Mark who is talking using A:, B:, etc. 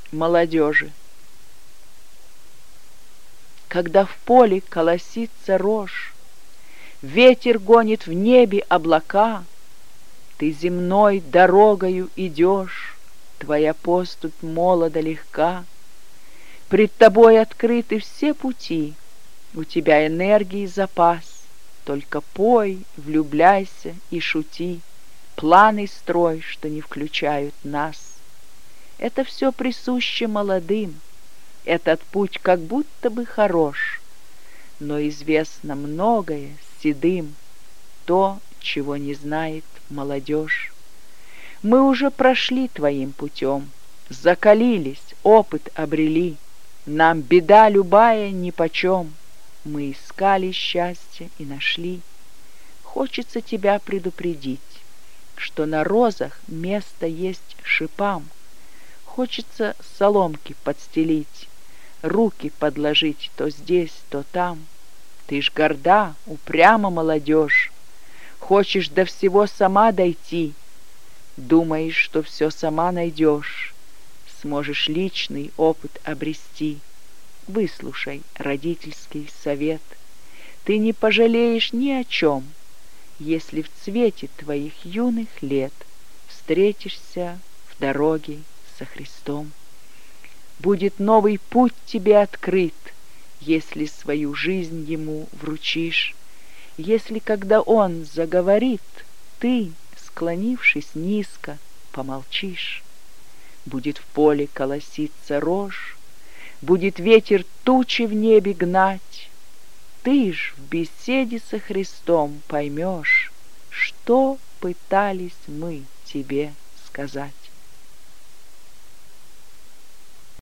A: молодежи. Когда в поле колосится рожь, ветер гонит в небе облака, ты земной дорогою идешь, твоя поступь молодо легка. Пред тобой открыты все пути, у тебя энергии запас. Только пой, влюбляйся и шути, планы строй, что не включают нас. Это все присуще молодым, этот путь как будто бы хорош, но известно многое седым, то, чего не знает молодежь. Мы уже прошли твоим путем, закалились, опыт обрели, нам беда любая нипочем. Мы искали счастье и нашли. Хочется тебя предупредить, что на розах место есть шипам. Хочется соломки подстелить, руки подложить то здесь, то там. Ты ж горда, упряма молодежь, хочешь до всего сама дойти. Думаешь, что все сама найдешь, сможешь личный опыт обрести. Выслушай родительский совет, ты не пожалеешь ни о чем, если в цвете твоих юных лет встретишься в дороге со Христом. Будет новый путь тебе открыт, если свою жизнь Ему вручишь, если, когда Он заговорит, ты, склонившись низко, помолчишь. Будет в поле колоситься рожь, будет ветер тучи в небе гнать. Ты ж в беседе со Христом поймешь, что пытались мы тебе сказать.